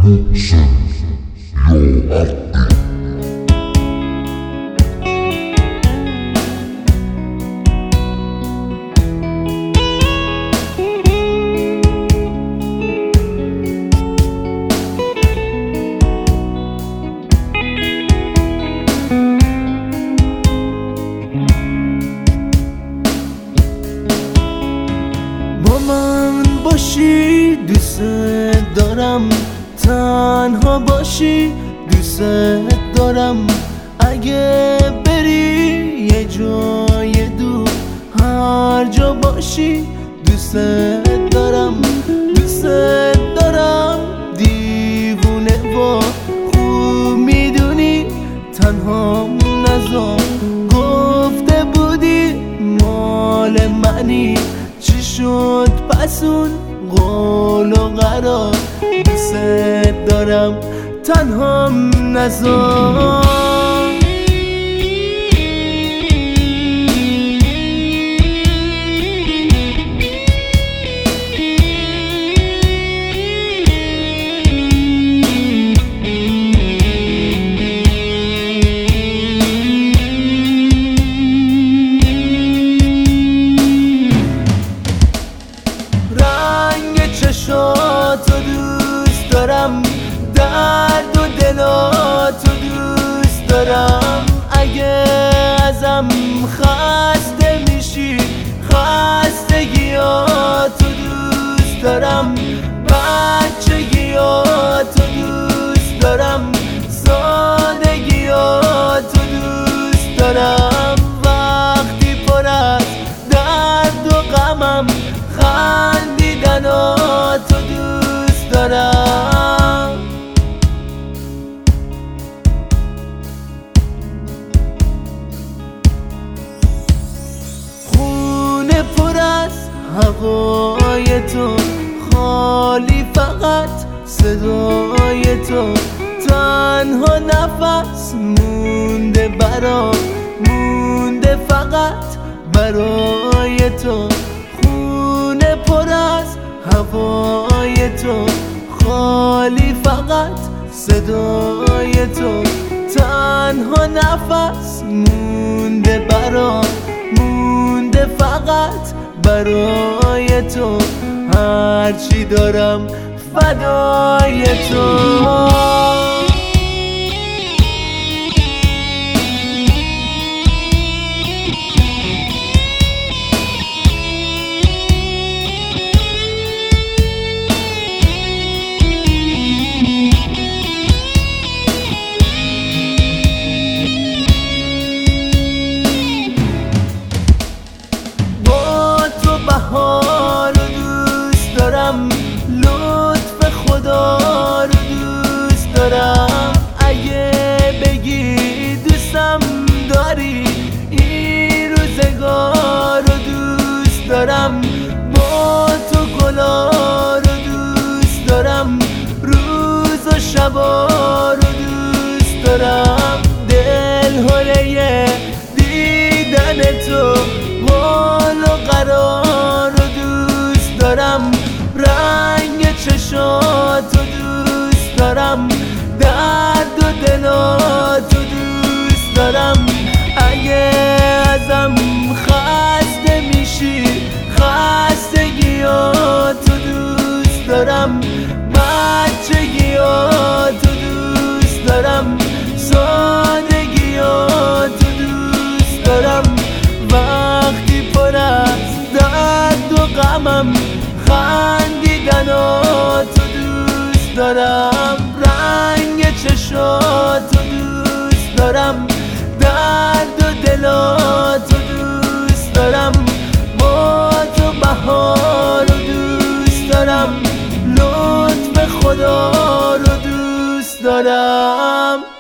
محسن یا عقی. با من باشی دوست دارم، تنها باشی دوست دارم. اگه بری یه جای دور، هر جا باشی دوست دارم. دوست دارم دیوونه و خوب میدونی تنها نذار. گفته بودی مال منی، چی شد پس اون قول و قرار؟ دوست دارم تنها نذار. چشاتو دوست دارم، درد و دلاتو دوست دارم. اگه ازم خسته میشی، خستگیاتو دوست دارم. بچگیاتو دوست دارم، سادگیاتو دوست دارم. وقتی پر از درد و غمم، خندیدناتو دوست دارم. خونه پر از هوای تو، خالی فقط صدای تو. تنها نفس مونده برام، مونده فقط برای تو. خونه پر از هوای تو، خالی فقط صدای تو. تنها نفس مونده برام، مونده فقط برای تو. هرچی دارم فدای تو. بهار رو دوست دارم، لطف خدا رو دوست دارم. اگه بگی دوستم داری، این روزگار رو دوست دارم. با تو گلا رو دوست دارم، روز و شبا رو دوست دارم. دل هوله دیدن تو، قول و قرار رو دوست دارم. رنگ چشاتو دوست دارم، درد و دلاتو دوست دارم. اگه ازم خسته میشی، خستگیاتو دوست دارم. بچگیاتو دوست دارم، سادگیاتو دوست دارم. وقتی پر از درد و غمم، خندیدناتو دوست دارم. رنگ چشاتو دوست دارم، درد و دلاتو دوست دارم. با تو بهار رو دوست دارم، لطف خدا رو دوست دارم.